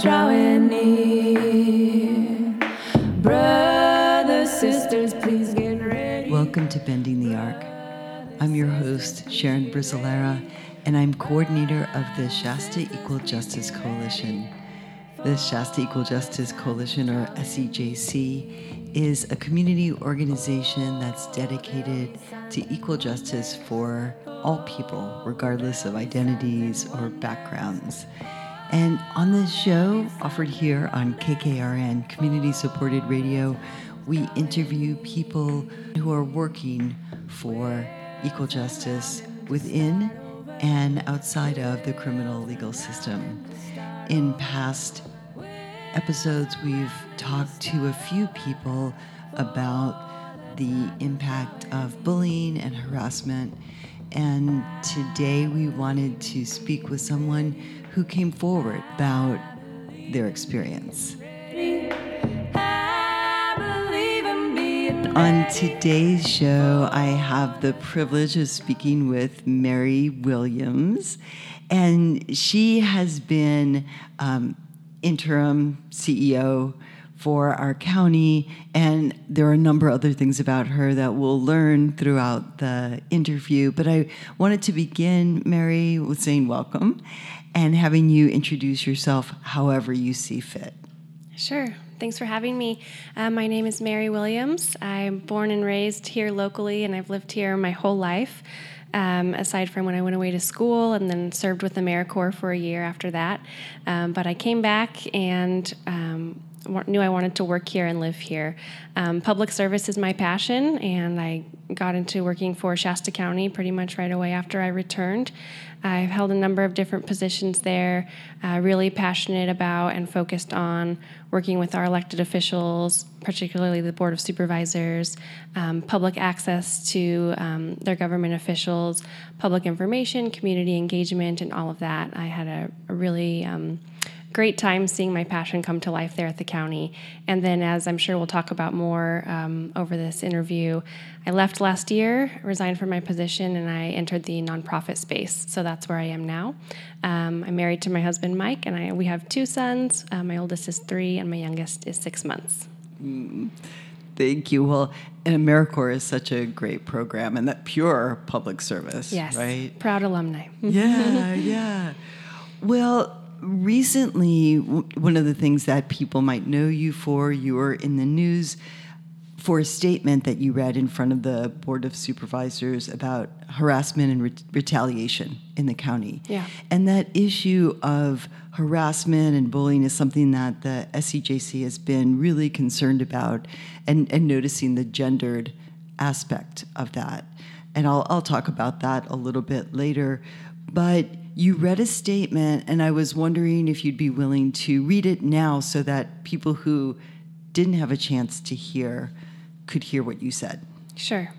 drawing near. Brothers, sisters, please get ready. Welcome to Bending the Arc. I'm your host, Sharon Brizzolera, and I'm coordinator of the Shasta Equal Justice Coalition. The Shasta Equal Justice Coalition, or SEJC, is a community organization that's dedicated to equal justice for all people, regardless of identities or backgrounds. And on this show, offered here on KKRN, Community-Supported Radio, we interview people who are working for equal justice within and outside of the criminal legal system. In past episodes, we've talked to a few people about the impact of bullying and harassment, and today we wanted to speak with someone who came forward about their experience. On today's show, I have the privilege of speaking with Mary Williams, and she has been interim CEO for our county, and there are a number of other things about her that we'll learn throughout the interview. But I wanted to begin, Mary, with saying welcome and having you introduce yourself however you see fit. Sure. Thanks for having me. My name is Mary Williams. I'm born and raised here locally, and I've lived here my whole life, aside from when I went away to school and then served with AmeriCorps for a year after that. But I came back and knew I wanted to work here and live here. Public service is my passion, and I got into working for Shasta County pretty much right away after I returned. I've held a number of different positions there, really passionate about and focused on working with our elected officials, particularly the Board of Supervisors, public access to their government officials, public information, community engagement, and all of that. I had a really great time seeing my passion come to life there at the county. And then, as I'm sure we'll talk about more over this interview, I left last year, resigned from my position, and I entered the nonprofit space. So that's where I am now. I'm married to my husband, Mike, and we have 2 sons. My oldest is 3, and my youngest is 6 months. Thank you. Well, and AmeriCorps is such a great program, and that pure public service, yes, right? Proud alumni. Yeah. Well, recently, one of the things that people might know you for, you were in the news for a statement that you read in front of the Board of Supervisors about harassment and retaliation in the county. Yeah. And that issue of harassment and bullying is something that the SEJC has been really concerned about, and noticing the gendered aspect of that. And I'll talk about that a little bit later. But you read a statement, and I was wondering if you'd be willing to read it now so that people who didn't have a chance to hear could hear what you said. Sure.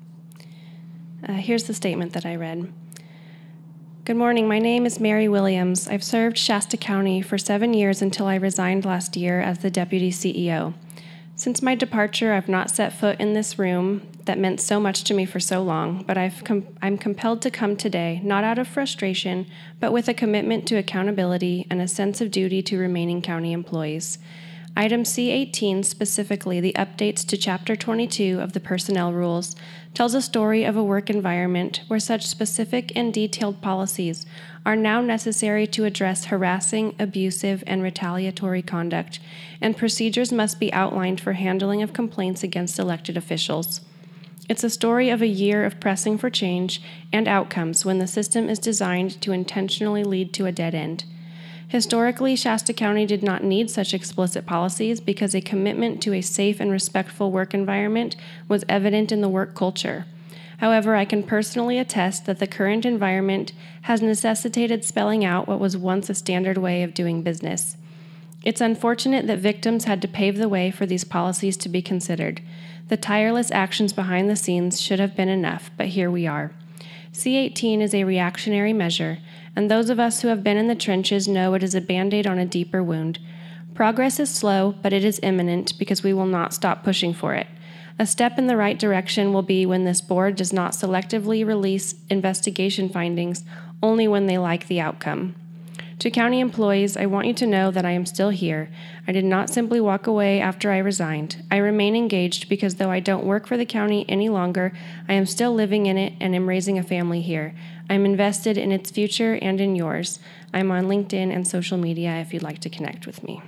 Here's the statement that I read. Good morning. My name is Mary Williams. I've served Shasta County for 7 years until I resigned last year as the deputy CEO. Since my departure, I've not set foot in this room that meant so much to me for so long, but I'm compelled to come today, not out of frustration, but with a commitment to accountability and a sense of duty to remaining county employees. Item C18, specifically the updates to Chapter 22 of the Personnel Rules, tells a story of a work environment where such specific and detailed policies are now necessary to address harassing, abusive, and retaliatory conduct, and procedures must be outlined for handling of complaints against elected officials. It's a story of a year of pressing for change and outcomes when the system is designed to intentionally lead to a dead end. Historically, Shasta County did not need such explicit policies because a commitment to a safe and respectful work environment was evident in the work culture. However, I can personally attest that the current environment has necessitated spelling out what was once a standard way of doing business. It's unfortunate that victims had to pave the way for these policies to be considered. The tireless actions behind the scenes should have been enough, but here we are. C18 is a reactionary measure, and those of us who have been in the trenches know it is a Band-Aid on a deeper wound. Progress is slow, but it is imminent because we will not stop pushing for it. A step in the right direction will be when this board does not selectively release investigation findings only when they like the outcome. To county employees, I want you to know that I am still here. I did not simply walk away after I resigned. I remain engaged because though I don't work for the county any longer, I am still living in it and am raising a family here. I am invested in its future and in yours. I'm on LinkedIn and social media if you'd like to connect with me.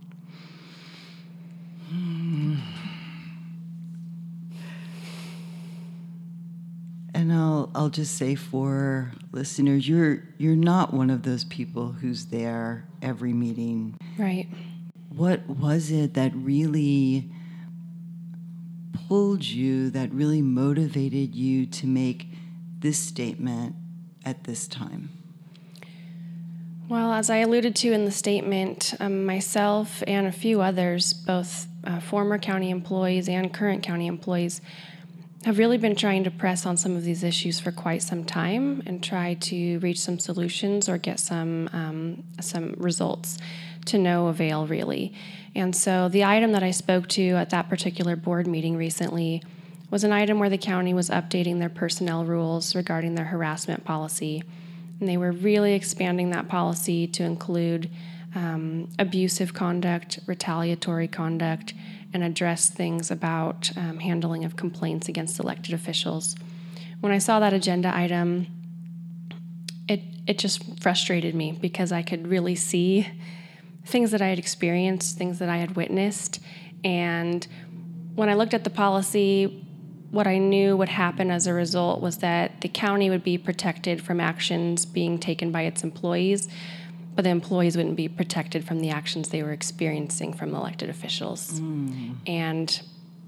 And I'll just say for listeners, you're not one of those people who's there every meeting. Right. What was it that really pulled you, that really motivated you to make this statement at this time? Well, as I alluded to in the statement, myself and a few others, both former county employees and current county employees, have really been trying to press on some of these issues for quite some time and try to reach some solutions or get some results to no avail, really. And so the item that I spoke to at that particular board meeting recently was an item where the county was updating their personnel rules regarding their harassment policy. And they were really expanding that policy to include abusive conduct, retaliatory conduct, and address things about handling of complaints against elected officials. When I saw that agenda item, it just frustrated me because I could really see things that I had experienced, things that I had witnessed. And when I looked at the policy, what I knew would happen as a result was that the county would be protected from actions being taken by its employees, but the employees wouldn't be protected from the actions they were experiencing from elected officials. And,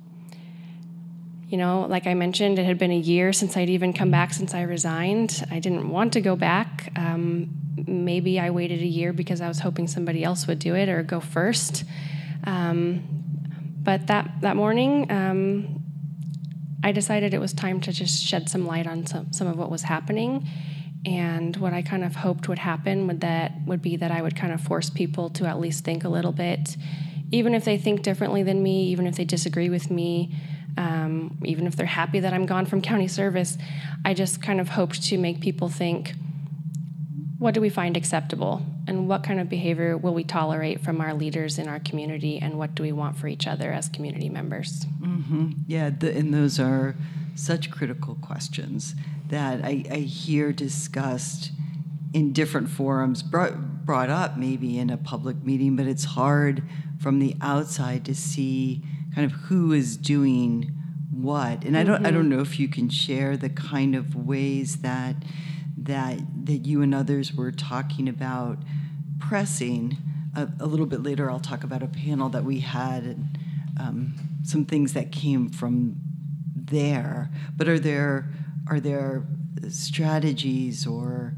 like I mentioned, it had been a year since I'd even come back since I resigned. I didn't want to go back. Maybe I waited a year because I was hoping somebody else would do it or go first. But that morning, I decided it was time to just shed some light on some of what was happening. And what I kind of hoped would happen would be that I would kind of force people to at least think a little bit, even if they think differently than me, even if they disagree with me, even if they're happy that I'm gone from county service. I just kind of hoped to make people think, what do we find acceptable? And what kind of behavior will we tolerate from our leaders in our community? And what do we want for each other as community members? Mm-hmm. Yeah, and those are such critical questions that I hear discussed in different forums, brought up maybe in a public meeting, but it's hard from the outside to see kind of who is doing what. And I don't know if you can share the kind of ways that you and others were talking about pressing. A little bit later, I'll talk about a panel that we had and some things that came from there. But are there strategies or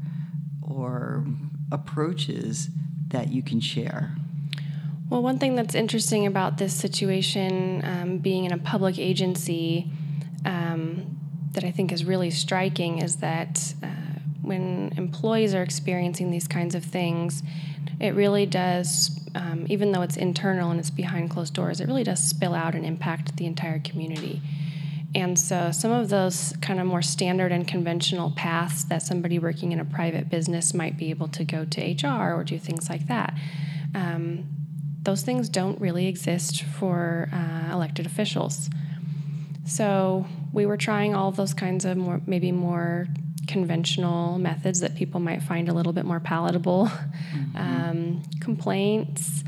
approaches that you can share? Well, one thing that's interesting about this situation, being in a public agency, that I think is really striking is that when employees are experiencing these kinds of things, it really does, even though it's internal and it's behind closed doors, it really does spill out and impact the entire community. And so some of those kind of more standard and conventional paths that somebody working in a private business might be able to go to HR or do things like that, those things don't really exist for elected officials. So we were trying all of those kinds of maybe more conventional methods that people might find a little bit more palatable. Complaints,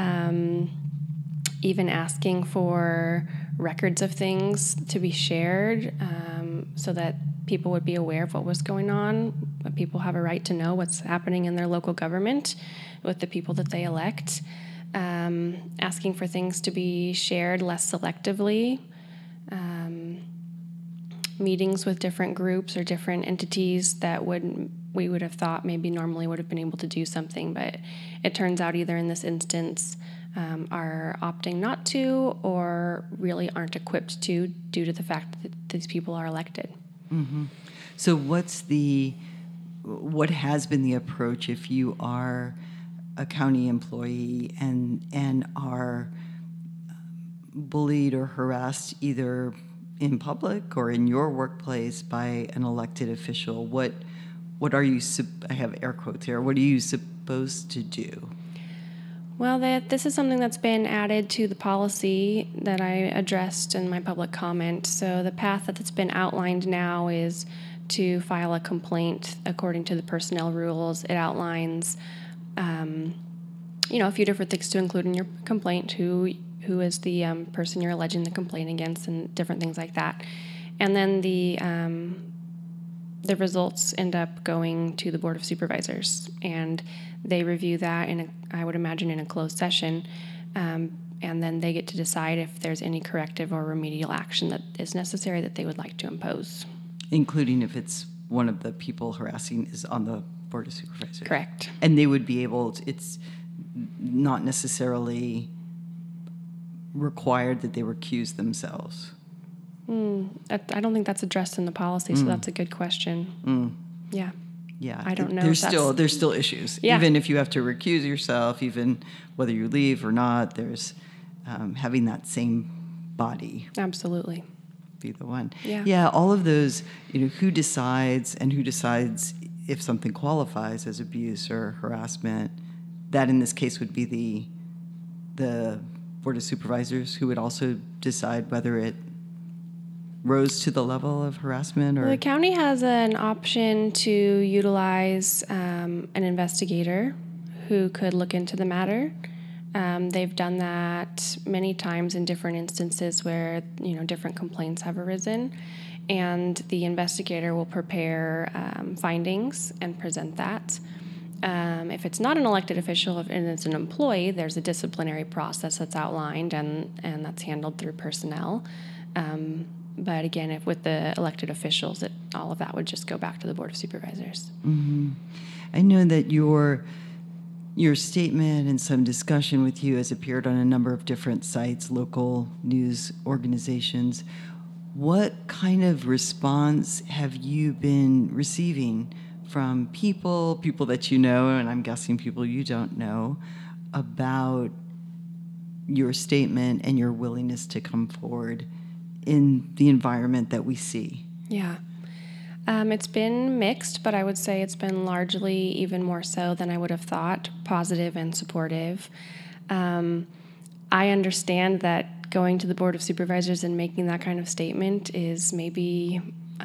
even asking for records of things to be shared so that people would be aware of what was going on. People have a right to know what's happening in their local government with the people that they elect. Asking for things to be shared less selectively. Meetings with different groups or different entities that we would have thought maybe normally would have been able to do something, but it turns out either in this instance are opting not to or really aren't equipped to due to the fact that these people are elected. Mm-hmm. So what has been the approach if you are a county employee and are bullied or harassed either in public or in your workplace by an elected official? What are you, I have air quotes here, what are you supposed supposed to do? Well, this is something that's been added to the policy that I addressed in my public comment. So the path that's been outlined now is to file a complaint according to the personnel rules. It outlines, a few different things to include in your complaint, who is the person you're alleging the complaint against, and different things like that. And then the results end up going to the Board of Supervisors, and they review that I would imagine in a closed session, and then they get to decide if there's any corrective or remedial action that is necessary that they would like to impose. Including if it's one of the people harassing is on the Board of Supervisors. Correct. And they would be able to, it's not necessarily required that they recuse themselves. I don't think that's addressed in the policy, so that's a good question. Yeah. Yeah. I don't know. There's still issues. Yeah. Even if you have to recuse yourself, even whether you leave or not, there's having that same body. Absolutely. Be the one. Yeah. Yeah, all of those, who decides if something qualifies as abuse or harassment, that in this case would be the Board of Supervisors who would also decide whether it rose to the level of harassment or... Well, the county has an option to utilize an investigator who could look into the matter. They've done that many times in different instances where, different complaints have arisen. And the investigator will prepare findings and present that. If it's not an elected official and it's an employee, there's a disciplinary process that's outlined and that's handled through personnel. But again, if with the elected officials, all of that would just go back to the Board of Supervisors. Mm-hmm. I know that your statement and some discussion with you has appeared on a number of different sites, local news organizations. What kind of response have you been receiving from people that you know, and I'm guessing people you don't know, about your statement and your willingness to come forward in the environment that we see? Yeah. It's been mixed, but I would say it's been largely even more so than I would have thought, positive and supportive. I understand that going to the Board of Supervisors and making that kind of statement is maybe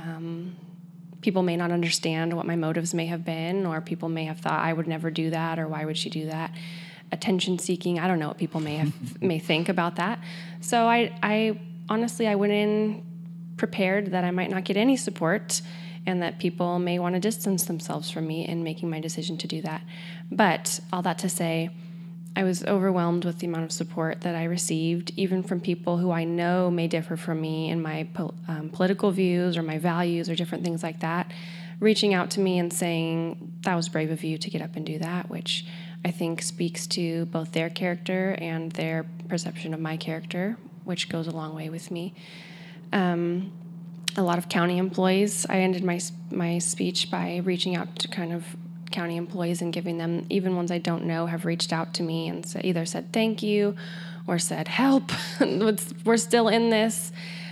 people may not understand what my motives may have been, or people may have thought I would never do that, or why would she do that? Attention seeking, I don't know what people may think about that. So I honestly, I went in prepared that I might not get any support and that people may want to distance themselves from me in making my decision to do that. But all that to say, I was overwhelmed with the amount of support that I received, even from people who I know may differ from me in my political views or my values or different things like that, reaching out to me and saying, that was brave of you to get up and do that, which I think speaks to both their character and their perception of my character, which goes a long way with me. A lot of county employees, I ended my speech by reaching out to kind of county employees and giving them, even ones I don't know, have reached out to me and either said thank you or said help, we're still in this.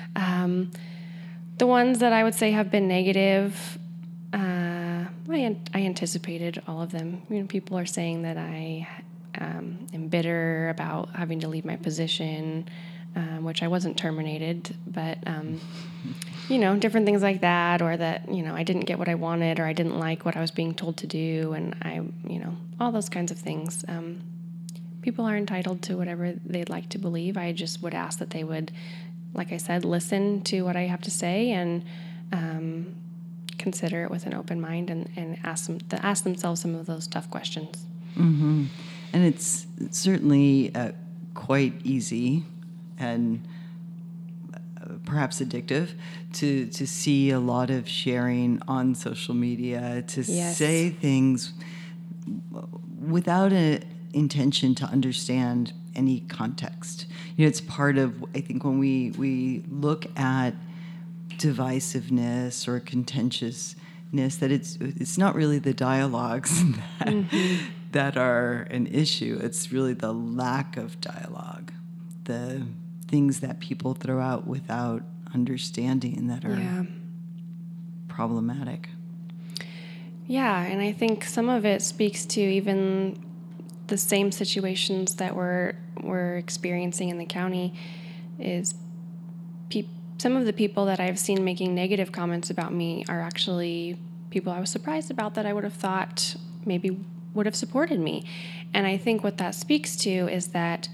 The ones that I would say have been negative, I anticipated all of them. People are saying that I am bitter about having to leave my position, which I wasn't terminated, but, different things like that, or that, I didn't get what I wanted, or I didn't like what I was being told to do, and all those kinds of things. People are entitled to whatever they'd like to believe. I just would ask that they would, like I said, listen to what I have to say and consider it with an open mind and ask themselves some of those tough questions. Mm-hmm. And it's certainly quite easy and perhaps addictive to see a lot of sharing on social media, to Yes. say things without an intention to understand any context. It's part of, I think, when we look at divisiveness or contentiousness, that it's not really the dialogues that are an issue. It's really the lack of dialogue, the things that people throw out without understanding that are problematic. Yeah, and I think some of it speaks to even the same situations that we're experiencing in the county. Is some of the people that I've seen making negative comments about me are actually people I was surprised about that I would have thought maybe would have supported me. And I think what that speaks to is that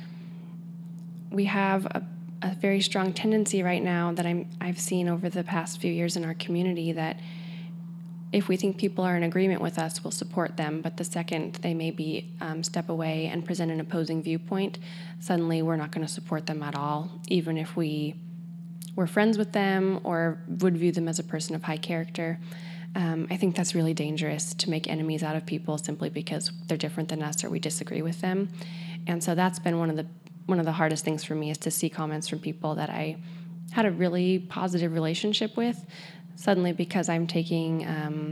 we have a very strong tendency right now that I've seen over the past few years in our community that if we think people are in agreement with us, we'll support them. But the second they maybe step away and present an opposing viewpoint, suddenly we're not going to support them at all, even if we're friends with them or would view them as a person of high character. I think that's really dangerous to make enemies out of people simply because they're different than us or we disagree with them. And so that's been one of the hardest things for me, is to see comments from people that I had a really positive relationship with. Suddenly, because I'm taking,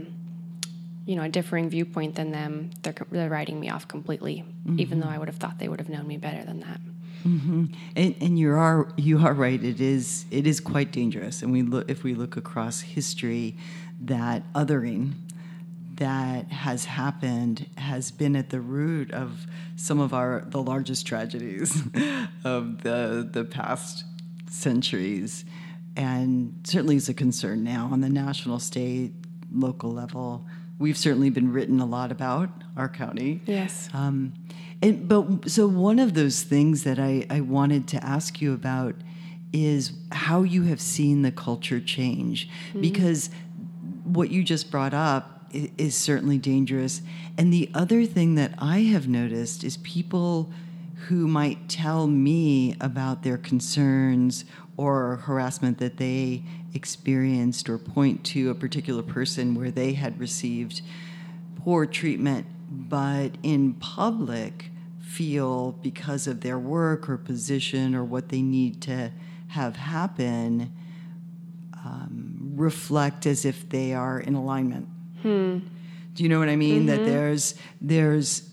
a differing viewpoint than them, they're writing me off completely, even though I would have thought they would have known me better than that. Mm-hmm. And you are right. It is quite dangerous. And if we look across history, that othering that has happened has been at the root of some of the largest tragedies of the past centuries. And certainly is a concern now on the national, state, local level. We've certainly been written a lot about our county. Yes. So one of those things that I wanted to ask you about is how you have seen the culture change. Mm-hmm. Because what you just brought up is certainly dangerous. And the other thing that I have noticed is people who might tell me about their concerns or harassment that they experienced, or point to a particular person where they had received poor treatment, but in public feel, because of their work or position or what they need to have happen, reflect as if they are in alignment. Do you know what I mean? Mm-hmm. That there's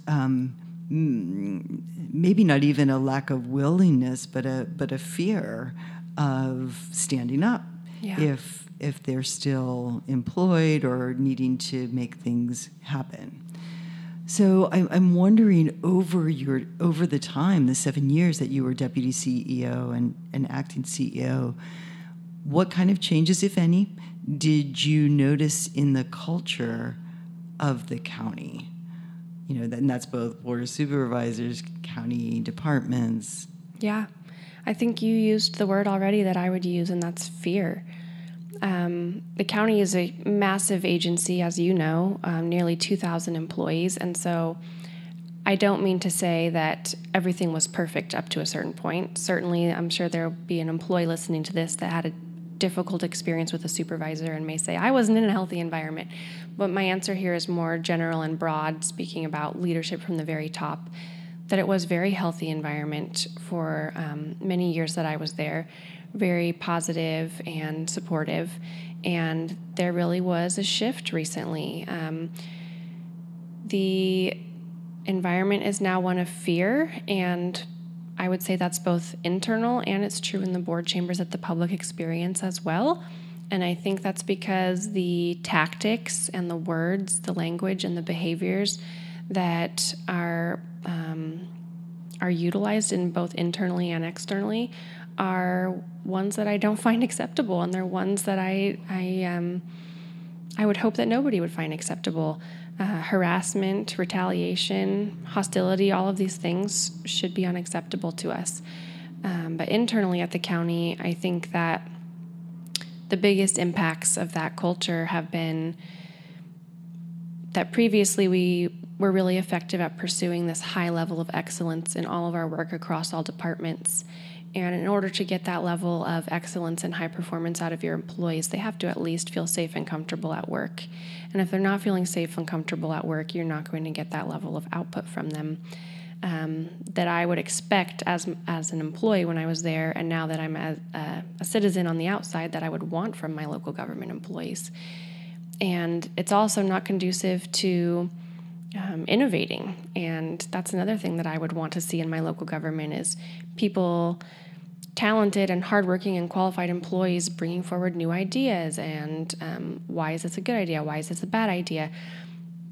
maybe not even a lack of willingness, but a fear of standing up. Yeah. If they're still employed or needing to make things happen. So I'm wondering, over the time, the 7 years that you were deputy CEO and acting CEO, what kind of changes, if any, did you notice in the culture of the county? And that's both board of supervisors, county departments. Yeah. I think you used the word already that I would use, and that's fear. The county is a massive agency, as you know, nearly 2,000 employees. And so I don't mean to say that everything was perfect up to a certain point. Certainly, I'm sure there will be an employee listening to this that had a difficult experience with a supervisor and may say, I wasn't in a healthy environment. But my answer here is more general and broad, speaking about leadership from the very top, that it was a very healthy environment for many years that I was there, very positive and supportive. And there really was a shift recently. The environment is now one of fear, and I would say that's both internal and it's true in the board chambers at the public experience as well. And I think that's because the tactics and the words, the language and the behaviors that are utilized in both internally and externally are ones that I don't find acceptable, and they're ones that I would hope that nobody would find acceptable. Harassment, retaliation, hostility, all of these things should be unacceptable to us. But internally at the county, I think that the biggest impacts of that culture have been that previously we were really effective at pursuing this high level of excellence in all of our work across all departments. And in order to get that level of excellence and high performance out of your employees, they have to at least feel safe and comfortable at work. And if they're not feeling safe and comfortable at work, you're not going to get that level of output from them that I would expect as an employee when I was there, and now that I'm a citizen on the outside, that I would want from my local government employees. And it's also not conducive to innovating. And that's another thing that I would want to see in my local government is people, talented and hardworking and qualified employees bringing forward new ideas and why is this a good idea? Why is this a bad idea?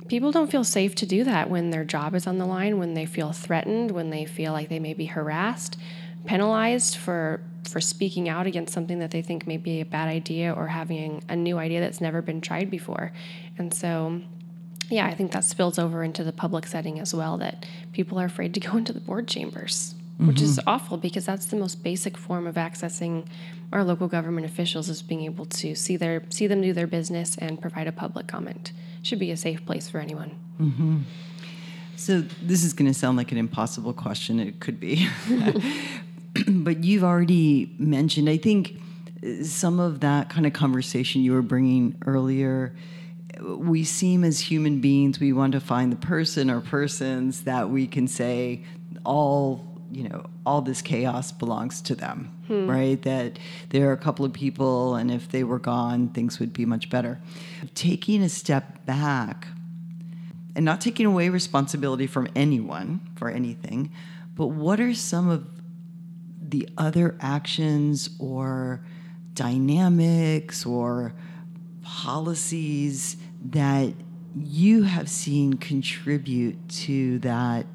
people don't feel safe to do that when their job is on the line, when they feel threatened, when they feel like they may be harassed, penalized for speaking out against something that they think may be a bad idea or having a new idea that's never been tried before. And so, yeah, I think that spills over into the public setting as well, that people are afraid to go into the board chambers, which is awful because that's the most basic form of accessing our local government officials, is being able to see them do their business and provide a public comment. It should be a safe place for anyone. So this is going to sound like an impossible question. It could be. But you've already mentioned, I think, some of that kind of conversation you were bringing earlier. We seem as human beings, we want to find the person or persons that we can say all this chaos belongs to them, right? That there are a couple of people, and if they were gone, things would be much better. Taking a step back and not taking away responsibility from anyone for anything, but what are some of the other actions or dynamics or policies that you have seen contribute to that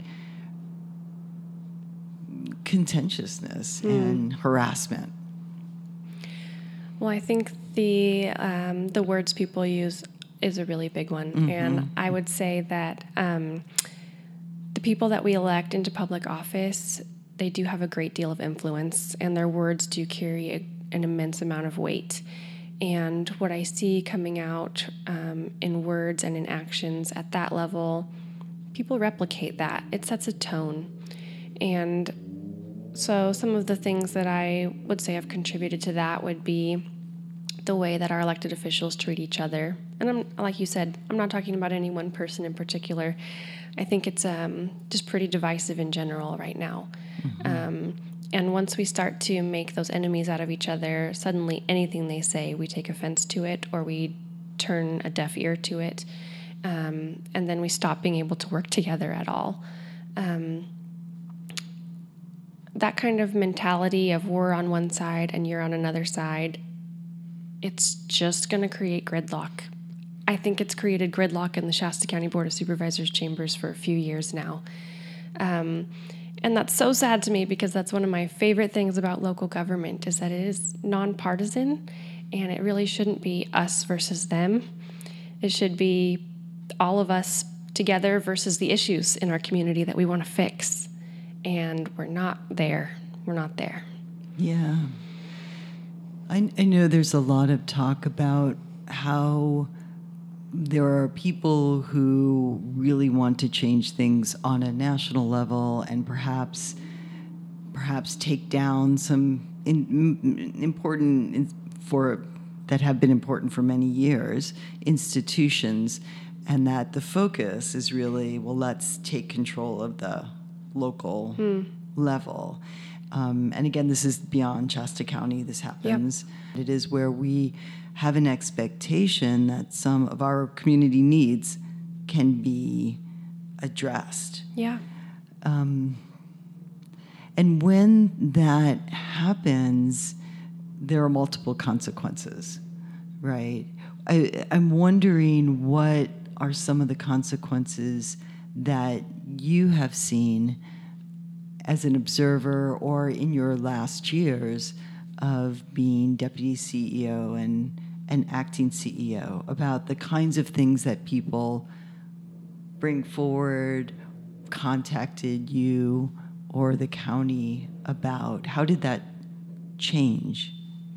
contentiousness and harassment? Well, I think the words people use is a really big one. And I would say that the people that we elect into public office, they do have a great deal of influence, and their words do carry an immense amount of weight. And what I see coming out in words and in actions at that level, people replicate that. It sets a tone. And so some of the things that I would say have contributed to that would be the way that our elected officials treat each other. And like you said, I'm not talking about any one person in particular. I think it's just pretty divisive in general right now. And once we start to make those enemies out of each other, suddenly anything they say, we take offense to it or we turn a deaf ear to it. And then we stop being able to work together at all. That kind of mentality of we're on one side and you're on another side, it's just going to create gridlock. I think it's created gridlock in the Shasta County Board of Supervisors chambers for a few years now. And that's so sad to me because that's one of my favorite things about local government is that it is nonpartisan, and it really shouldn't be us versus them. It should be all of us together versus the issues in our community that we want to fix. And we're not there. We're not there. Yeah. I know there's a lot of talk about how there are people who really want to change things on a national level and perhaps take down some important that have been important for many years, institutions, and that the focus is really, well, let's take control of the local level. And again, this is beyond Shasta County. This happens. Yep. It is where we have an expectation that some of our community needs can be addressed. Yeah. And when that happens, there are multiple consequences, right? I'm wondering what are some of the consequences that you have seen as an observer or in your last years of being deputy CEO and acting CEO, about the kinds of things that people bring forward, contacted you or the county about? How did that change?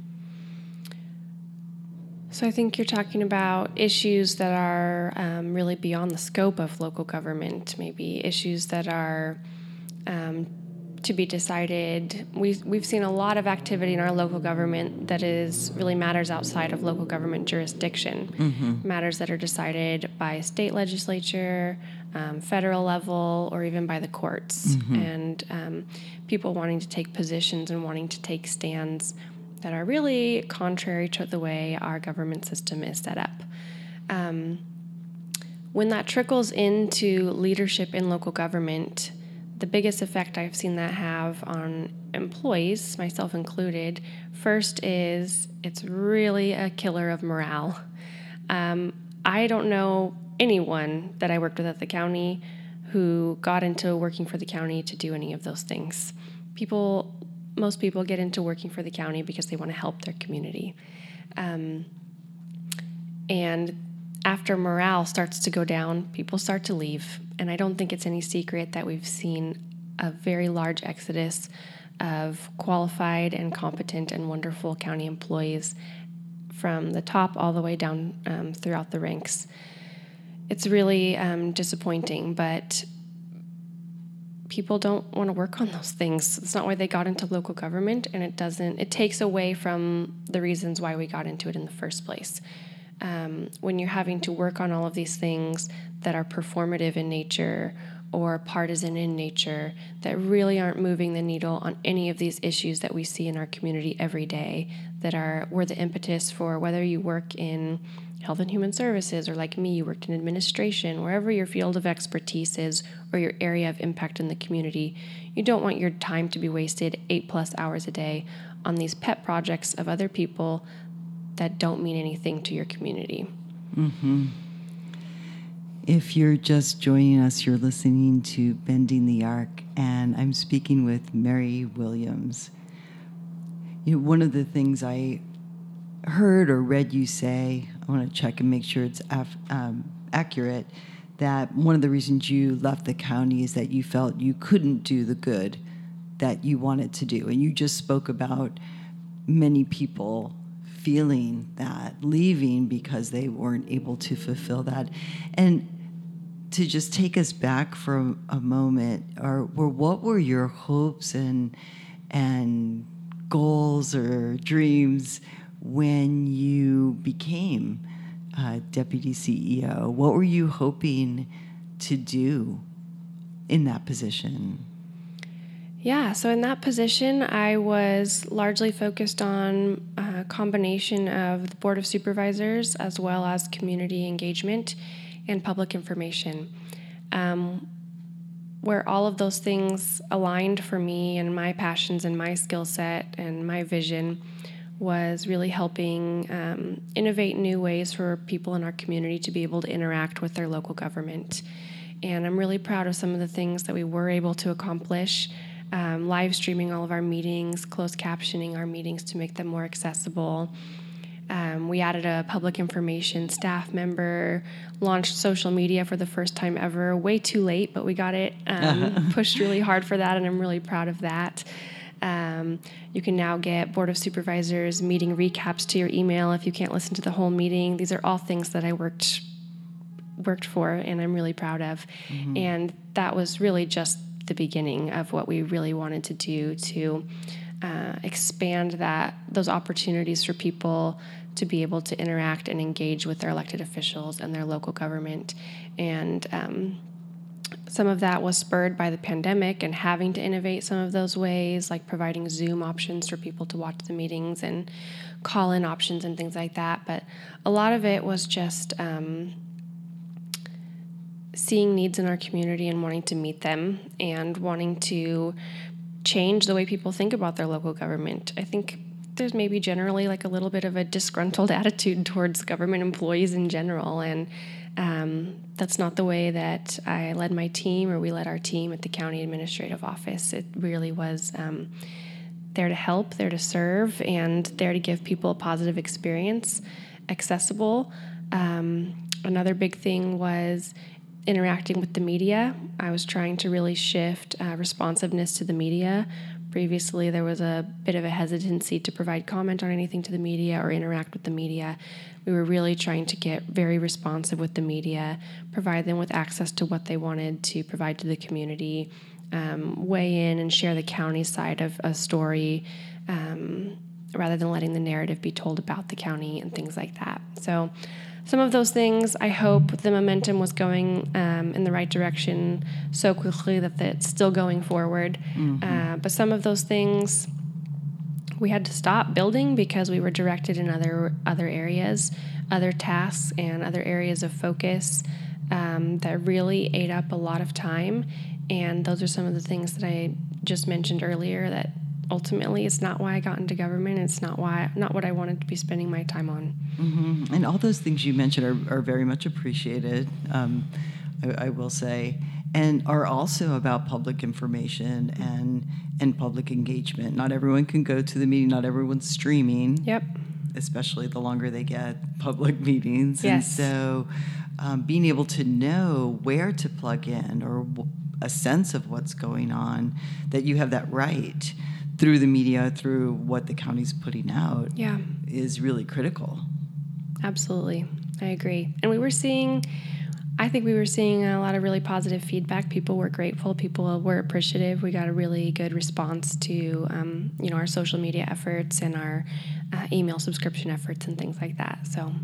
So I think you're talking about issues that are really beyond the scope of local government, maybe issues that are to be decided. We've seen a lot of activity in our local government that really matters outside of local government jurisdiction, matters that are decided by state legislature, federal level, or even by the courts, and people wanting to take positions and wanting to take stands that are really contrary to the way our government system is set up. When that trickles into leadership in local government, the biggest effect I've seen that have on employees, myself included, first is it's really a killer of morale. I don't know anyone that I worked with at the county who got into working for the county to do any of those things. Most people get into working for the county because they want to help their community. And after morale starts to go down, people start to leave. And I don't think it's any secret that we've seen a very large exodus of qualified and competent and wonderful county employees from the top all the way down throughout the ranks. It's really disappointing, but people don't want to work on those things. It's not why they got into local government, and it takes away from the reasons why we got into it in the first place. When you're having to work on all of these things that are performative in nature or partisan in nature, that really aren't moving the needle on any of these issues that we see in our community every day, were the impetus for whether you work in Health and Human Services, or like me, you worked in administration, wherever your field of expertise is or your area of impact in the community. You don't want your time to be wasted 8+ hours a day on these pet projects of other people that don't mean anything to your community. Mm-hmm. If you're just joining us, you're listening to Bending the Arc, and I'm speaking with Mary Williams. One of the things I heard or read you say, I want to check and make sure it's accurate, that one of the reasons you left the county is that you felt you couldn't do the good that you wanted to do. And you just spoke about many people feeling that, leaving because they weren't able to fulfill that. And to just take us back for a moment, what were your hopes and goals or dreams when you became deputy CEO? What were you hoping to do in that position? Yeah, so in that position, I was largely focused on a combination of the Board of Supervisors as well as community engagement and public information, where all of those things aligned for me and my passions and my skill set and my vision was really helping innovate new ways for people in our community to be able to interact with their local government. And I'm really proud of some of the things that we were able to accomplish. Live streaming all of our meetings, closed captioning our meetings to make them more accessible. We added a public information staff member, launched social media for the first time ever, way too late, but we got it pushed really hard for that, and I'm really proud of that. You can now get Board of Supervisors meeting recaps to your email if you can't listen to the whole meeting. These are all things that I worked for, and I'm really proud of. Mm-hmm. And that was really just the beginning of what we really wanted to do to expand those opportunities for people to be able to interact and engage with their elected officials and their local government. And some of that was spurred by the pandemic and having to innovate some of those ways, like providing Zoom options for people to watch the meetings and call-in options and things like that. But a lot of it was just seeing needs in our community and wanting to meet them and wanting to change the way people think about their local government. I think there's maybe generally like a little bit of a disgruntled attitude towards government employees in general, and that's not the way that I led my team or we led our team at the county administrative office. It really was there to help, there to serve, and there to give people a positive experience, accessible. Another big thing was interacting with the media. I was trying to really shift responsiveness to the media. Previously, there was a bit of a hesitancy to provide comment on anything to the media or interact with the media. We were really trying to get very responsive with the media, provide them with access to what they wanted to provide to the community, weigh in and share the county side of a story, rather than letting the narrative be told about the county and things like that. So some of those things, I hope the momentum was going in the right direction so quickly that it's still going forward. Mm-hmm. But some of those things we had to stop building because we were directed in other areas, other tasks, and other areas of focus that really ate up a lot of time. And those are some of the things that I just mentioned earlier that ultimately it's not why I got into government. It's not what I wanted to be spending my time on. Mm-hmm. And all those things you mentioned are very much appreciated, I will say, and are also about public information and public engagement. Not everyone can go to the meeting. Not everyone's streaming. Yep. Especially the longer they get public meetings. Yes. And so being able to know where to plug in or a sense of what's going on, that you have that right through the media, through what the county's putting out, is really critical. Absolutely. I agree. And I think we were seeing a lot of really positive feedback. People were grateful. People were appreciative. We got a really good response to, our social media efforts and our email subscription efforts and things like that. So,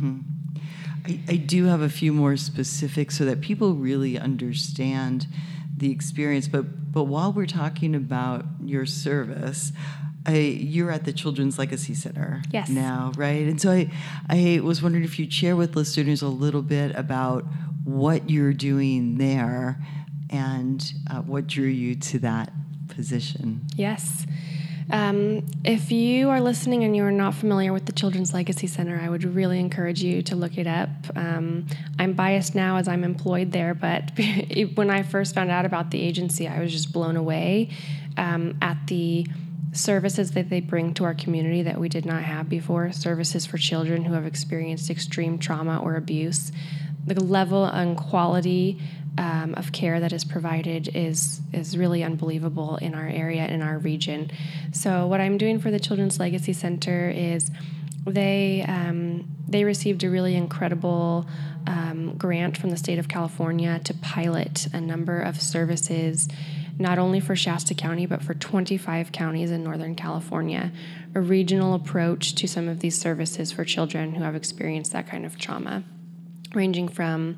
I do have a few more specifics so that people really understand the experience. But while we're talking about your service, you're at the Children's Legacy Center now, right? And so I was wondering if you'd share with listeners a little bit about what you're doing there and what drew you to that position. Yes. If you are listening and you are not familiar with the Children's Legacy Center, I would really encourage you to look it up. I'm biased now as I'm employed there, but when I first found out about the agency, I was just blown away at the services that they bring to our community that we did not have before, services for children who have experienced extreme trauma or abuse. The level and quality of care that is provided is really unbelievable in our area, in our region. So what I'm doing for the Children's Legacy Center is they received a really incredible grant from the state of California to pilot a number of services, not only for Shasta County, but for 25 counties in Northern California, a regional approach to some of these services for children who have experienced that kind of trauma, ranging from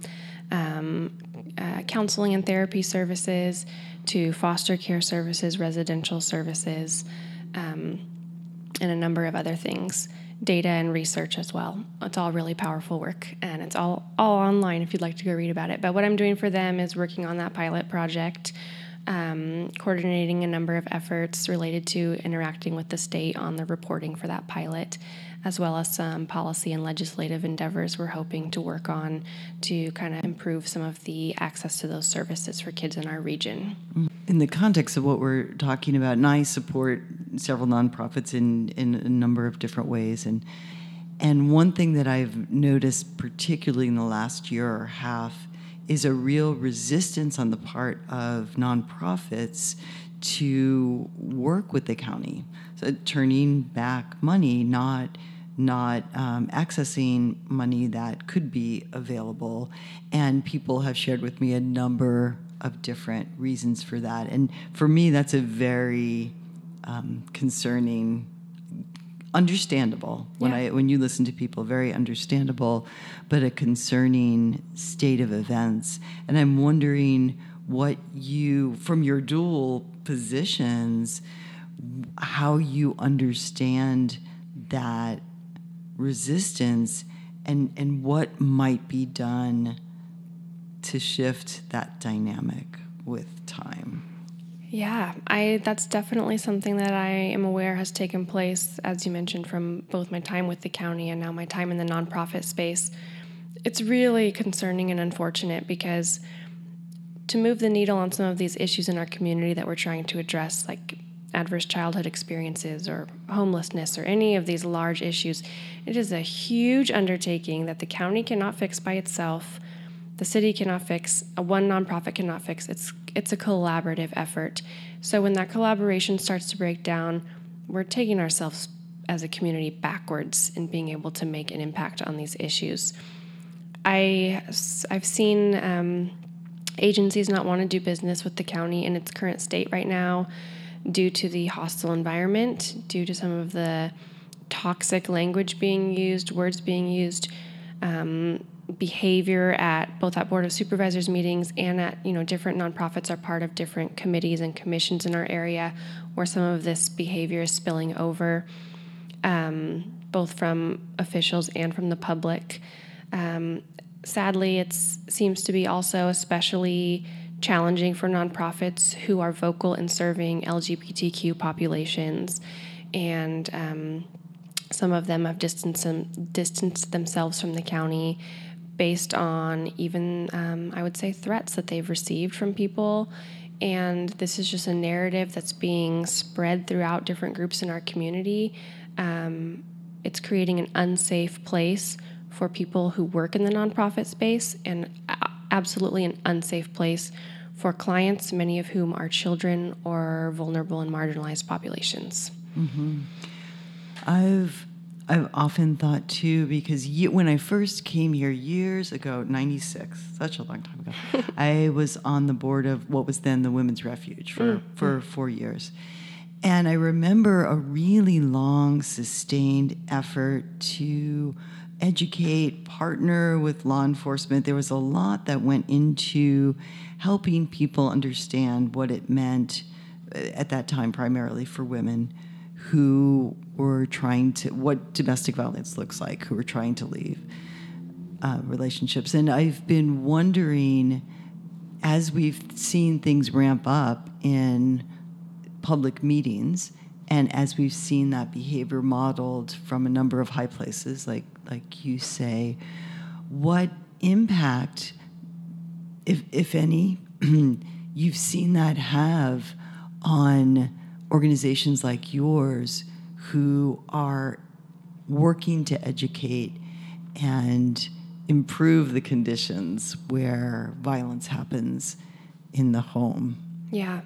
counseling and therapy services to foster care services, residential services, and a number of other things, data and research as well. It's all really powerful work, and it's all online if you'd like to go read about it. But what I'm doing for them is working on that pilot project, coordinating a number of efforts related to interacting with the state on the reporting for that pilot, as well as some policy and legislative endeavors we're hoping to work on to kind of improve some of the access to those services for kids in our region. In the context of what we're talking about, and I support several nonprofits in a number of different ways, and one thing that I've noticed, particularly in the last year or half, is a real resistance on the part of nonprofits to work with the county. So turning back money, not accessing money that could be available. And people have shared with me a number of different reasons for that. And for me, that's a very concerning, understandable. When you listen to people, very understandable, but a concerning state of events. And I'm wondering what you, from your dual positions, how you understand that resistance and what might be done to shift that dynamic with time. Yeah, that's definitely something that I am aware has taken place, as you mentioned, from both my time with the county and now my time in the nonprofit space. It's really concerning and unfortunate because to move the needle on some of these issues in our community that we're trying to address, like adverse childhood experiences or homelessness or any of these large issues, it is a huge undertaking that the county cannot fix by itself. The city cannot fix, one nonprofit cannot fix. It's a collaborative effort. So when that collaboration starts to break down, we're taking ourselves as a community backwards in being able to make an impact on these issues. I've seen agencies not want to do business with the county in its current state right now due to the hostile environment, due to some of the toxic language being used, words being used, behavior at both at Board of Supervisors meetings and at, different nonprofits are part of different committees and commissions in our area where some of this behavior is spilling over, both from officials and from the public. Sadly, it seems to be also especially challenging for nonprofits who are vocal in serving LGBTQ populations, and some of them have distanced themselves from the county based on even, I would say, threats that they've received from people. And this is just a narrative that's being spread throughout different groups in our community. It's creating an unsafe place for people who work in the nonprofit space, and absolutely an unsafe place for clients, many of whom are children or vulnerable and marginalized populations. Mm-hmm. I've often thought too, because when I first came here years ago, 96, such a long time ago, I was on the board of what was then the Women's Refuge for 4 years. And I remember a really long, sustained effort to educate, partner with law enforcement. There was a lot that went into helping people understand what it meant at that time, primarily for women who were what domestic violence looks like, who were trying to leave relationships. And I've been wondering, as we've seen things ramp up in public meetings, and as we've seen that behavior modeled from a number of high places, like you say, what impact, if any, you've seen that have on organizations like yours who are working to educate and improve the conditions where violence happens in the home. Yeah.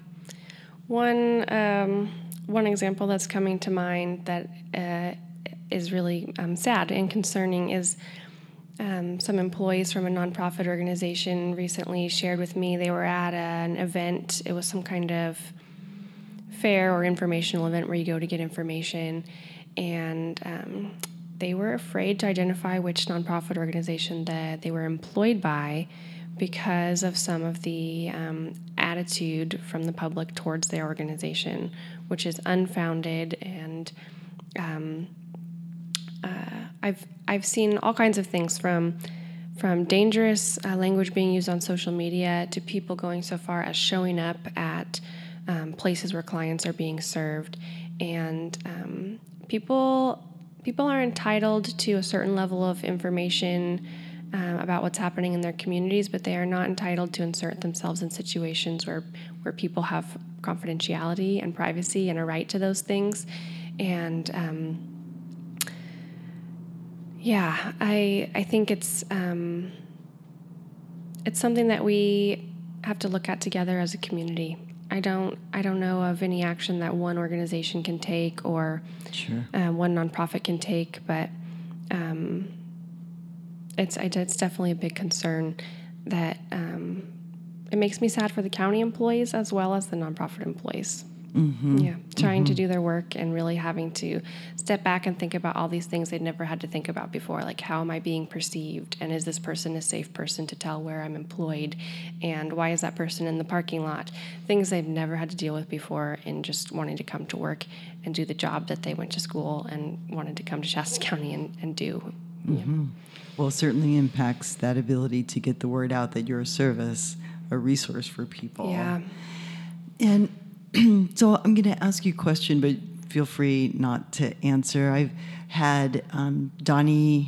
One example that's coming to mind that is really sad and concerning is some employees from a nonprofit organization recently shared with me they were at an event. It was some kind of fair or informational event where you go to get information, and they were afraid to identify which nonprofit organization that they were employed by because of some of the attitude from the public towards their organization, which is unfounded. And I've seen all kinds of things from dangerous language being used on social media to people going so far as showing up at places where clients are being served. And people are entitled to a certain level of information about what's happening in their communities, but they are not entitled to insert themselves in situations where people have confidentiality and privacy and a right to those things. And I think it's something that we have to look at together as a community. I don't know of any action that one organization can take or one nonprofit can take, but it's definitely a big concern that it makes me sad for the county employees as well as the nonprofit employees. Mm-hmm. Yeah, trying to do their work and really having to step back and think about all these things they'd never had to think about before, like how am I being perceived, and is this person a safe person to tell where I'm employed, and why is that person in the parking lot? Things they've never had to deal with before, and just wanting to come to work and do the job that they went to school and wanted to come to Shasta County and do. Mm-hmm. Yeah. Well, it certainly impacts that ability to get the word out that you're a service, a resource for people. Yeah. And so I'm going to ask you a question, but feel free not to answer. I've had Donnie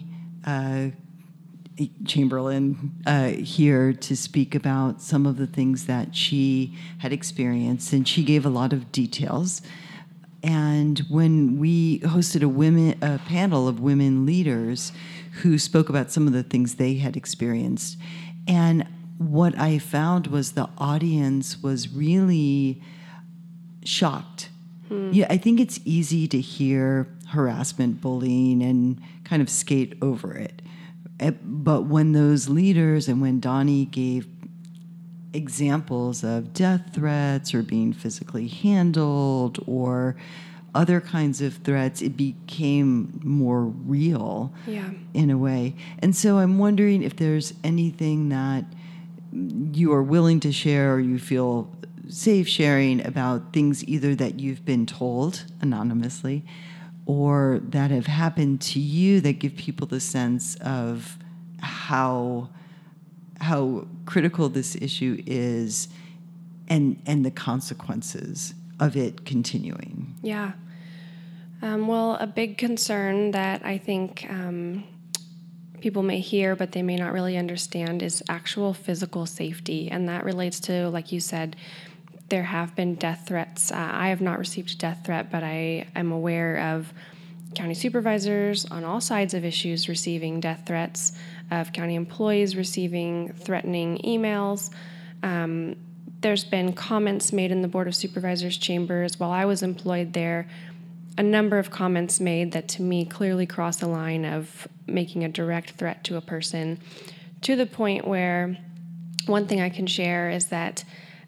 Chamberlain here to speak about some of the things that she had experienced, and she gave a lot of details. And when we hosted a panel of women leaders who spoke about some of the things they had experienced, and what I found was the audience was really shocked. Yeah, I think it's easy to hear harassment, bullying, and kind of skate over it. But when those leaders and when Donnie gave examples of death threats or being physically handled or other kinds of threats, it became more real in a way. And so I'm wondering if there's anything that you are willing to share or you feel safe sharing about things either that you've been told anonymously or that have happened to you that give people the sense of how critical this issue is, and the consequences of it continuing. Yeah. Well, a big concern that I think people may hear, but they may not really understand, is actual physical safety. And that relates to, like you said, there have been death threats. I have not received a death threat, but I am aware of county supervisors on all sides of issues receiving death threats, of county employees receiving threatening emails. There's been comments made in the Board of Supervisors chambers while I was employed there, a number of comments made that to me clearly cross the line of making a direct threat to a person, to the point where one thing I can share is that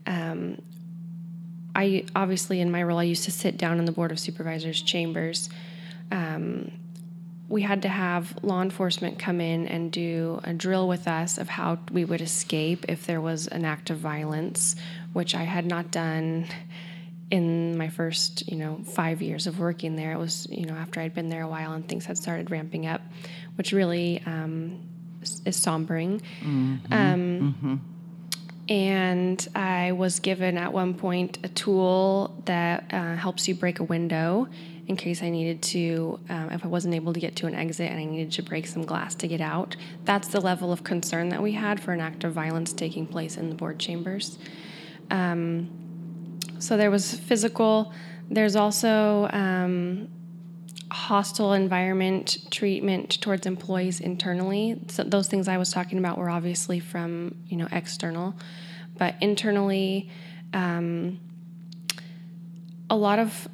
I obviously in my role I used to sit down in the Board of Supervisors chambers. We had to have law enforcement come in and do a drill with us of how we would escape if there was an act of violence, which I had not done in my first, 5 years of working there. It was, after I'd been there a while and things had started ramping up, which really is sombering. And I was given at one point a tool that helps you break a window in case I needed to, if I wasn't able to get to an exit and I needed to break some glass to get out. That's the level of concern that we had for an act of violence taking place in the board chambers. So there was physical. There's also hostile environment treatment towards employees internally. So those things I was talking about were obviously from, external. But internally, a lot of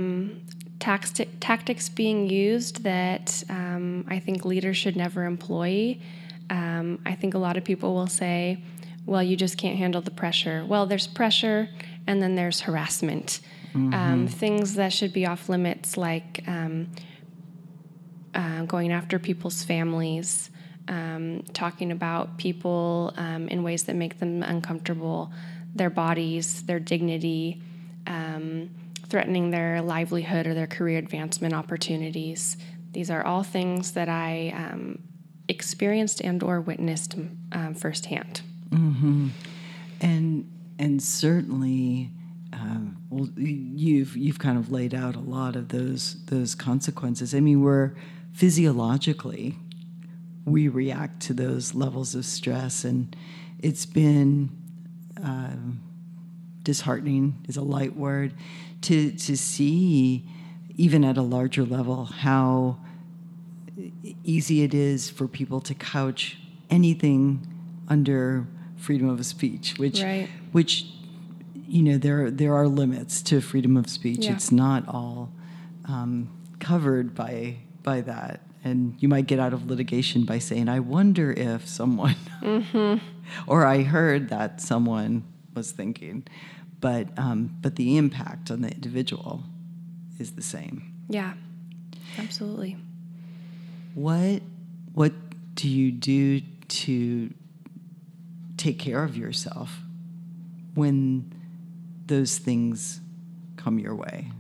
tactics being used that I think leaders should never employ. I think a lot of people will say, well, you just can't handle the pressure. Well, there's pressure, and then there's harassment. Things that should be off limits, like going after people's families, talking about people in ways that make them uncomfortable, their bodies, their dignity, threatening their livelihood or their career advancement opportunities. These are all things that I experienced and or witnessed firsthand. And certainly, you've kind of laid out a lot of those consequences. I mean, physiologically we react to those levels of stress, and it's been disheartening is a light word to see, even at a larger level, how easy it is for people to couch anything under freedom of speech, which there are limits to freedom of speech. Yeah. It's not all covered by that, and you might get out of litigation by saying, "I wonder if someone," or "I heard that someone was thinking," but the impact on the individual is the same. Yeah, absolutely. What do you do to take care of yourself when those things come your way?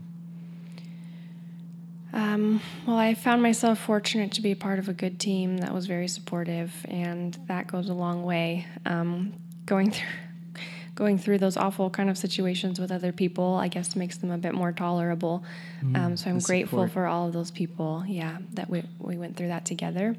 Well, I found myself fortunate to be part of a good team that was very supportive, and that goes a long way. Going through those awful kind of situations with other people, I guess, makes them a bit more tolerable. So I'm grateful for all of those people, that we went through that together.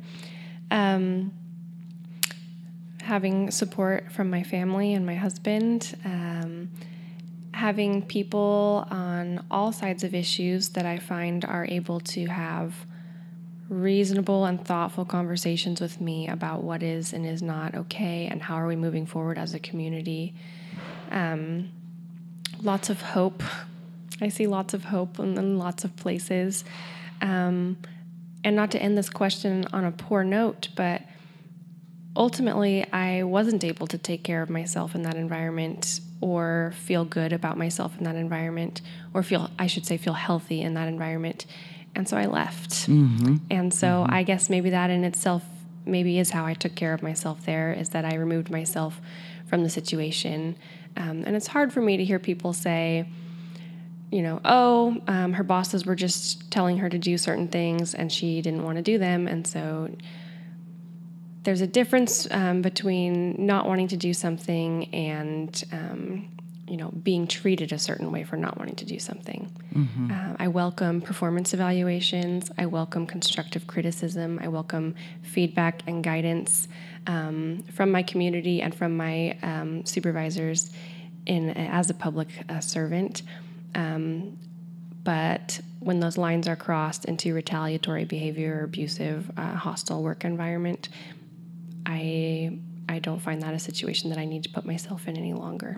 Having support from my family and my husband, having people on all sides of issues that I find are able to have reasonable and thoughtful conversations with me about what is and is not okay and how are we moving forward as a community. Lots of hope. I see lots of hope in lots of places. And not to end this question on a poor note, but ultimately I wasn't able to take care of myself in that environment or feel good about myself in that environment, or feel healthy in that environment. And so I left. And so I guess maybe that in itself maybe is how I took care of myself there, is that I removed myself from the situation. And it's hard for me to hear people say, her bosses were just telling her to do certain things and she didn't want to do them. And so there's a difference between not wanting to do something and being treated a certain way for not wanting to do something. I welcome performance evaluations. I welcome constructive criticism. I welcome feedback and guidance from my community and from my supervisors as a public servant. But when those lines are crossed into retaliatory behavior or abusive, hostile work environment, I don't find that a situation that I need to put myself in any longer.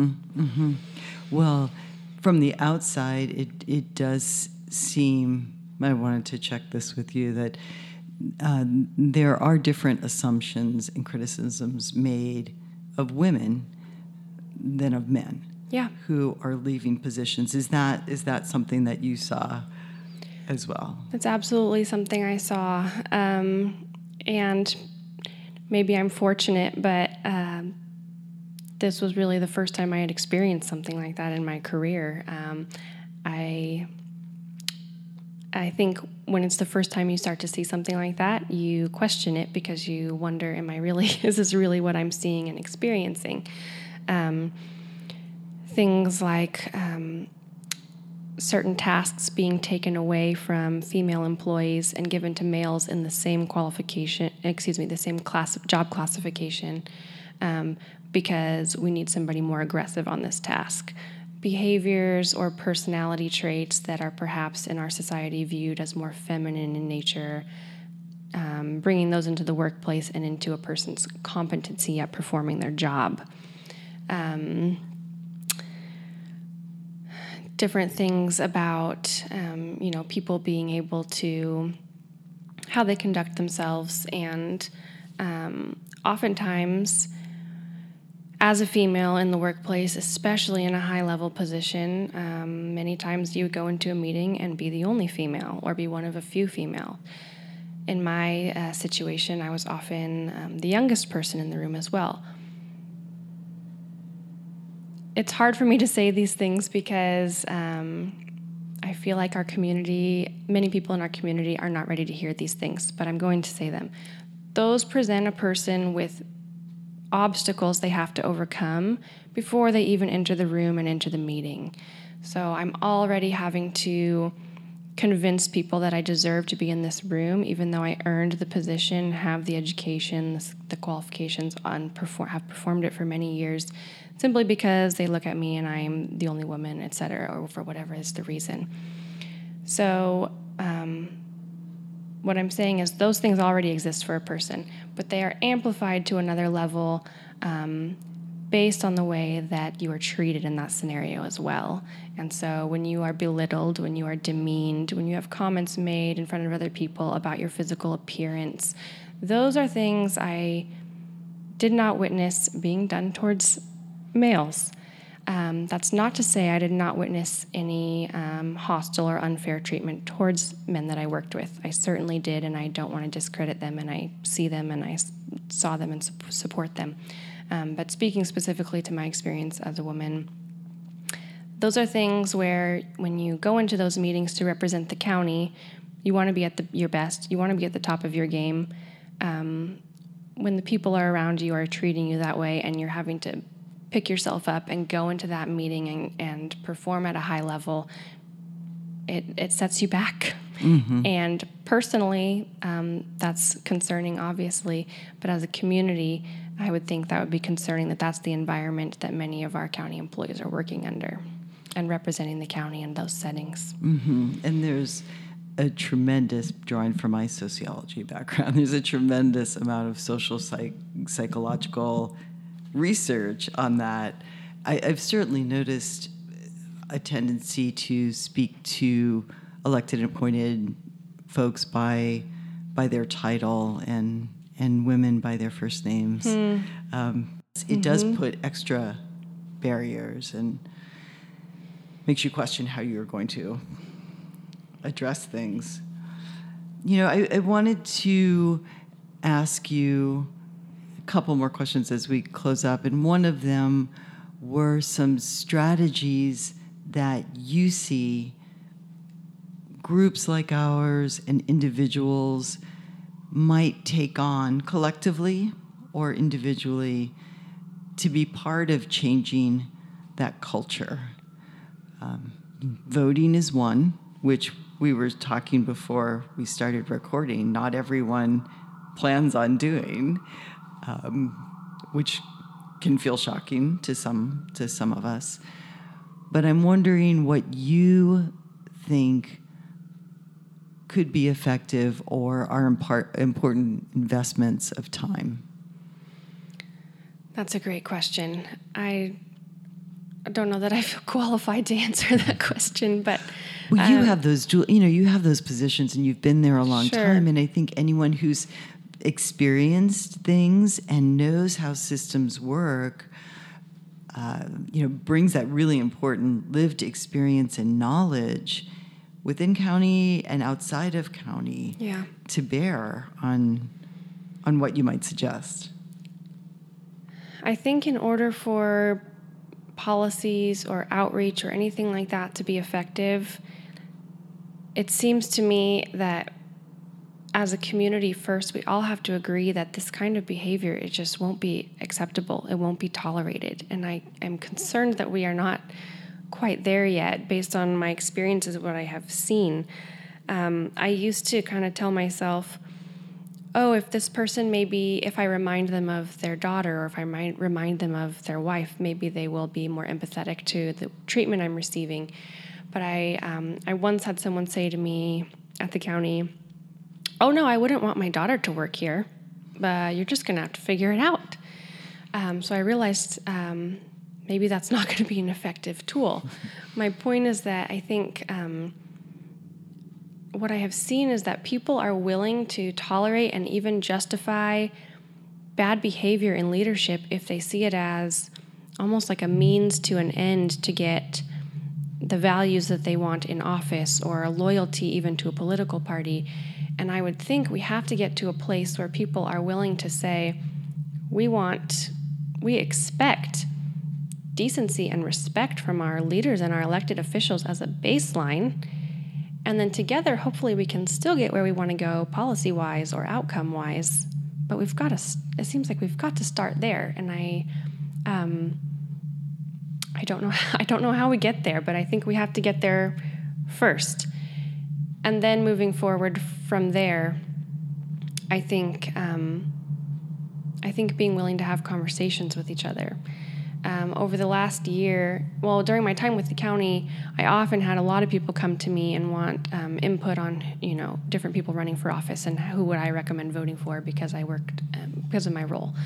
Well, from the outside, it does seem, I wanted to check this with you, that there are different assumptions and criticisms made of women than of men. Yeah. Who are leaving positions. Is that something that you saw as well? That's absolutely something I saw. And maybe I'm fortunate, but this was really the first time I had experienced something like that in my career. I think when it's the first time you start to see something like that, you question it because you wonder, is this really what I'm seeing and experiencing? Things like certain tasks being taken away from female employees and given to males in the same job classification, because we need somebody more aggressive on this task. Behaviors or personality traits that are perhaps in our society viewed as more feminine in nature, bringing those into the workplace and into a person's competency at performing their job. Different things about, people being able to, how they conduct themselves. And oftentimes, as a female in the workplace, especially in a high-level position, many times you would go into a meeting and be the only female or be one of a few female. In my situation, I was often the youngest person in the room as well. It's hard for me to say these things because I feel like many people in our community are not ready to hear these things, but I'm going to say them. Those present a person with obstacles they have to overcome before they even enter the room and enter the meeting. So I'm already having to convince people that I deserve to be in this room, even though I earned the position, have the education, the qualifications, have performed it for many years, simply because they look at me and I'm the only woman, et cetera, or for whatever is the reason. So what I'm saying is those things already exist for a person, but they are amplified to another level based on the way that you are treated in that scenario as well. And so when you are belittled, when you are demeaned, when you have comments made in front of other people about your physical appearance, those are things I did not witness being done towards males. That's not to say I did not witness any hostile or unfair treatment towards men that I worked with. I certainly did, and I don't want to discredit them, and I see them, and I saw them and support them. But speaking specifically to my experience as a woman, those are things where when you go into those meetings to represent the county, you want to be at your best. You want to be at the top of your game. When the people are around you are treating you that way and you're having to pick yourself up and go into that meeting and perform at a high level, it sets you back. Mm-hmm. And personally, that's concerning, obviously, but as a community, I would think that would be concerning that that's the environment that many of our county employees are working under and representing the county in those settings. Mm-hmm. And there's a tremendous, drawing from my sociology background, there's a tremendous amount of social psychological research on that. I've certainly noticed a tendency to speak to elected and appointed folks by their title and women by their first names. It does put extra barriers and makes you question how you're going to address things. I wanted to ask you a couple more questions as we close up, and one of them were some strategies that you see groups like ours and individuals might take on collectively or individually to be part of changing that culture. Voting is one, which we were talking before we started recording. Not everyone plans on doing, which can feel shocking to some of us. But I'm wondering what you think could be effective or are important investments of time. That's a great question. I don't know that I feel qualified to answer that question, but well, you have those, you have those positions, and you've been there a long Sure. time. And I think anyone who's experienced things and knows how systems work, brings that really important lived experience and knowledge within county and outside of county to bear on what you might suggest. I think in order for policies or outreach or anything like that to be effective, it seems to me that as a community first, we all have to agree that this kind of behavior, it just won't be acceptable. It won't be tolerated. And I am concerned that we are not quite there yet based on my experiences, what I have seen. I used to kind of tell myself, if this person, maybe if I remind them of their daughter or if I remind them of their wife, maybe they will be more empathetic to the treatment I'm receiving. But I once had someone say to me at the county, "Oh no, I wouldn't want my daughter to work here, but you're just going to have to figure it out." So I realized maybe that's not going to be an effective tool. My point is that I think what I have seen is that people are willing to tolerate and even justify bad behavior in leadership if they see it as almost like a means to an end to get the values that they want in office or a loyalty even to a political party. And I would think we have to get to a place where people are willing to say, we expect decency and respect from our leaders and our elected officials as a baseline. And then together, hopefully we can still get where we want to go policy-wise or outcome-wise. But it seems like we've got to start there. And I don't know how we get there, but I think we have to get there first. And then moving forward from there, I think being willing to have conversations with each other. Over the last year, during my time with the county, I often had a lot of people come to me and want input on, different people running for office and who would I recommend voting for because I worked, because of my role.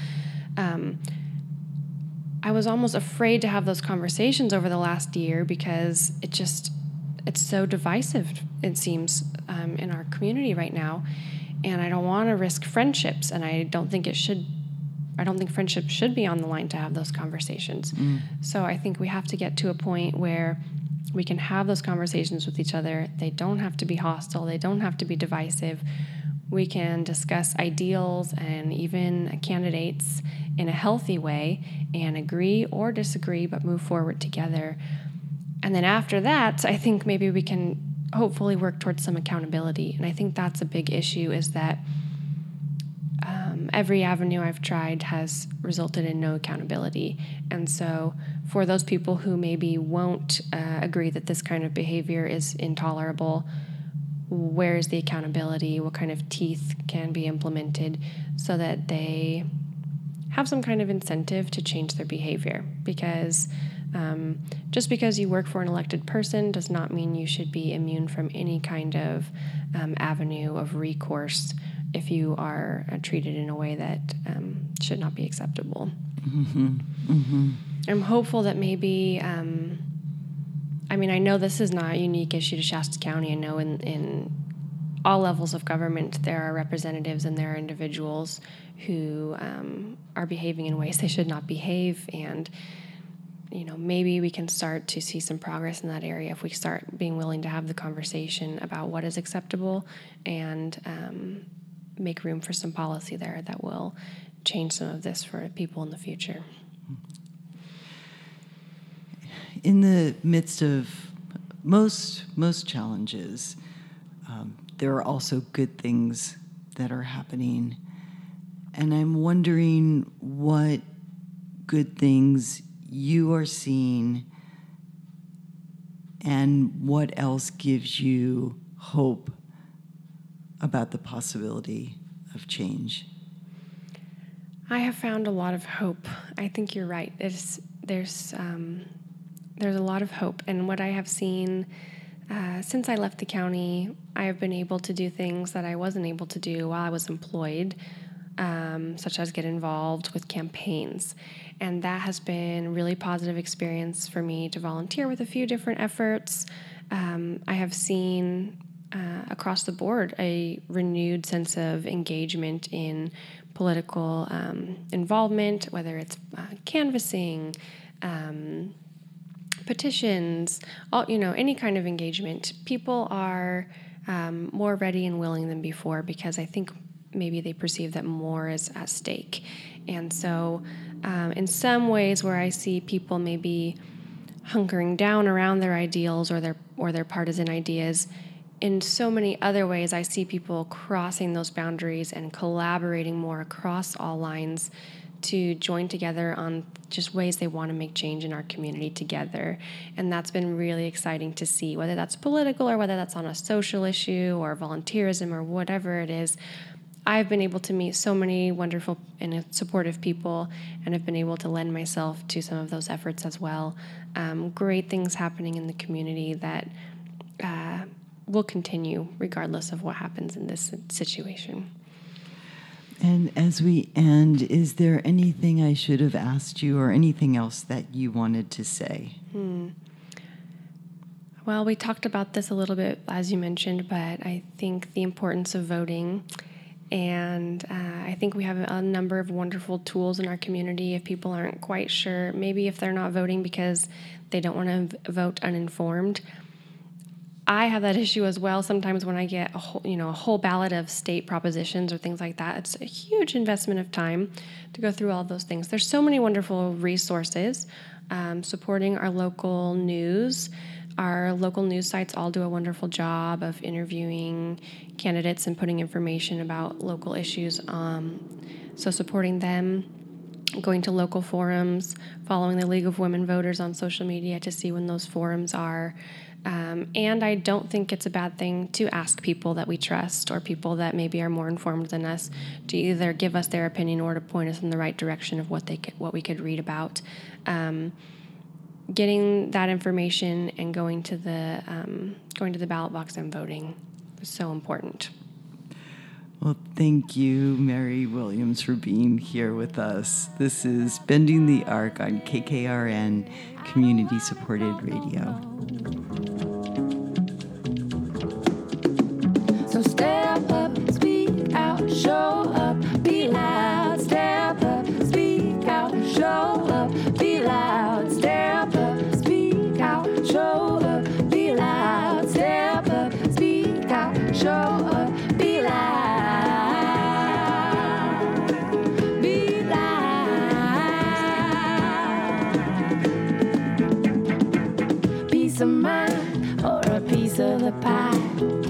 I was almost afraid to have those conversations over the last year because it's so divisive, it seems, in our community right now. And I don't want to risk friendships, and I don't think friendships should be on the line to have those conversations. So I think we have to get to a point where we can have those conversations with each other. They don't have to be hostile. They don't have to be divisive. We can discuss ideals and even candidates in a healthy way and agree or disagree, but move forward together. And then after that, I think maybe we can hopefully work towards some accountability. And I think that's a big issue, is that every avenue I've tried has resulted in no accountability. And so for those people who maybe won't agree that this kind of behavior is intolerable, where is the accountability? What kind of teeth can be implemented so that they have some kind of incentive to change their behavior? Because just because you work for an elected person does not mean you should be immune from any kind of avenue of recourse if you are treated in a way that should not be acceptable. Mm-hmm. Mm-hmm. I'm hopeful that maybe, I know this is not a unique issue to Shasta County. I know in all levels of government there are representatives and there are individuals who are behaving in ways they should not behave, and maybe we can start to see some progress in that area if we start being willing to have the conversation about what is acceptable and make room for some policy there that will change some of this for people in the future. In the midst of most challenges, there are also good things that are happening. And I'm wondering what good things you are seeing and what else gives you hope about the possibility of change. I have found a lot of hope. I think you're right. There's a lot of hope. And what I have seen since I left the county, I have been able to do things that I wasn't able to do while I was employed, such as get involved with campaigns. And that has been a really positive experience for me to volunteer with a few different efforts. I have seen across the board a renewed sense of engagement in political involvement, whether it's canvassing, petitions, any kind of engagement. People are more ready and willing than before because I think maybe they perceive that more is at stake. And so in some ways where I see people maybe hunkering down around their ideals or their partisan ideas, in so many other ways, I see people crossing those boundaries and collaborating more across all lines to join together on just ways they want to make change in our community together. And that's been really exciting to see, whether that's political or whether that's on a social issue or volunteerism or whatever it is. I've been able to meet so many wonderful and supportive people and have been able to lend myself to some of those efforts as well. Great things happening in the community that will continue regardless of what happens in this situation. And as we end, is there anything I should have asked you or anything else that you wanted to say? Well, we talked about this a little bit, as you mentioned, but I think the importance of voting. And I think we have a number of wonderful tools in our community if people aren't quite sure, maybe if they're not voting because they don't want to vote uninformed. I have that issue as well. Sometimes when I get a whole ballot of state propositions or things like that, it's a huge investment of time to go through all those things. There's so many wonderful resources supporting our local news. Our local news sites all do a wonderful job of interviewing candidates and putting information about local issues. So supporting them, going to local forums, following the League of Women Voters on social media to see when those forums are. And I don't think it's a bad thing to ask people that we trust or people that maybe are more informed than us to either give us their opinion or to point us in the right direction of what we could read about. Getting that information and going to the ballot box and voting is so important. Well, thank you, Mary Williams, for being here with us. This is Bending the Arc on KKRN Community Supported Radio. So step up, speak out, show up, be loud. Step up, speak out, show up, be loud. Step up, speak out, show up, be loud. Step up, speak out, show up, be loud. Be loud. Peace of mind or a piece of the pie.